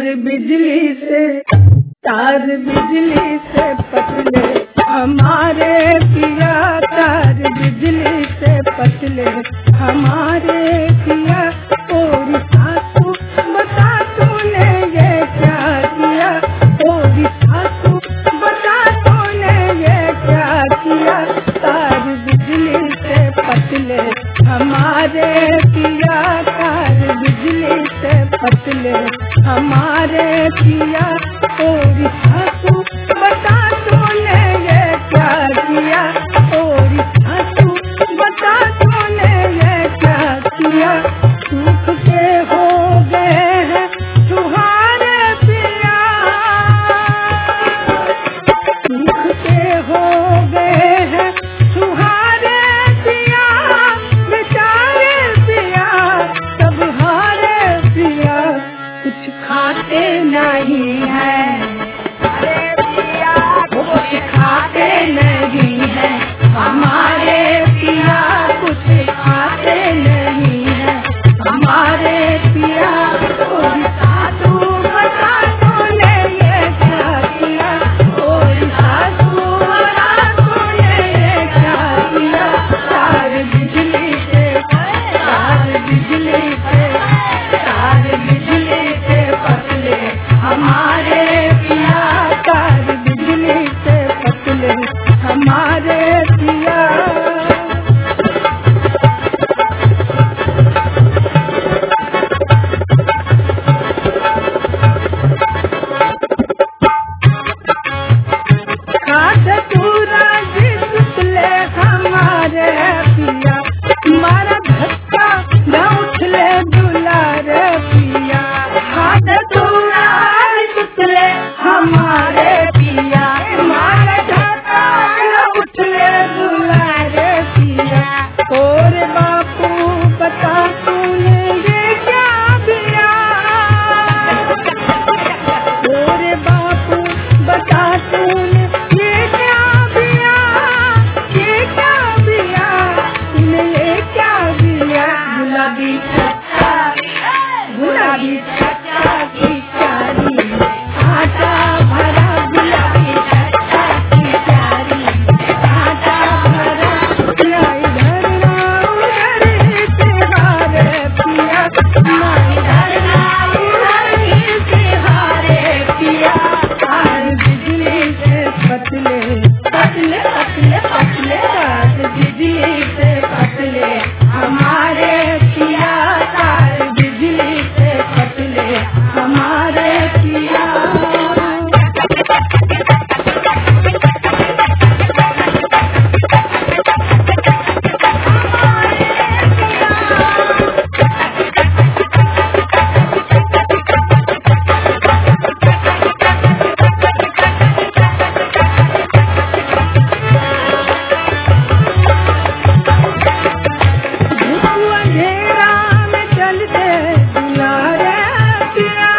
बिजली से पतले हमारे पिया, तार बिजली से पतले हमारे पिया। और सासू बता तूने ये क्या किया, और सासू बता तूने ये क्या किया। तार बिजली से पतले हमारे पिया, तार बिजली से पतले हमारे पिया। और सासू बता तूने ये क्या किया, और सासू बता तूने ये क्या किया। सुख के हो गए हैं तुम्हारे पिया, सुख के हो गए हैं तुम्हारे पिया। बेचारे पिया सब हारे पिया, कुछ खाते नहीं है, कुछ खाते नहीं है हमारे पिया, कुछ खाते नहीं है हमारे पिया। और सासू बता तूने ये क्या किया, और सासू बता तूने ये क्या किया। तार बिजली से पतले हमारे पिया, तार बिजली से पतले हमारे पिया। खाटूरा जी सुतले हमारे पिया, मारा धक्का न उठले दुलारे पिया। खाटूरा जी सुतले हमारे पिया, मारा धक्का न उठले दुलारे पिया। और बापू बता तूने ये क्या किया, और बापू बता तूने ये क्या किया, ये क्या किया, तूने ये क्या किया। गुलाबी चच्चा की चारी, आटा भरा गुलाबी चच्चा की चारी, आटा भरा। ना इधर ना उधर तिहारे पिया, ना इधर ना उधर तिहारे पिया। तार बिजली से पतले पतले पतले पतले, तार बिजली से पतले हमारे पिया, तार बिजली से पतले हमारे पिया। अंधेरा में चलते दुलारे पिया,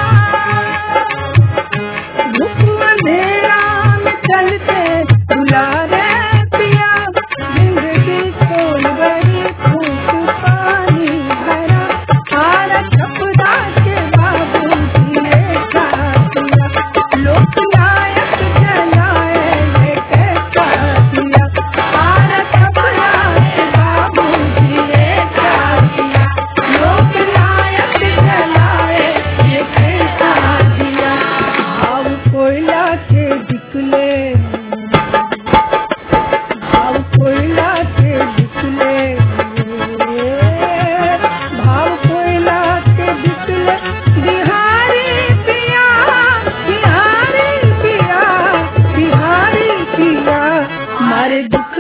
अंधेरा में चलते दुलारे पिया। जिंदगी खोल गई खूब पानी भरा, हारा छपरा के बाबू जी का पिया। लोक नायक जलाए ये कैसा पिया, हारा छपरा के बाबू जी का पिया। लोक नायक जलाए ये कैसा पिया। भाव कोयला के बिकले, भाव कोयला के बिकले, भाव कोयला के बिकले। बिहारी पिया, बिहारी पिया, बिहारी पिया, मारे दुख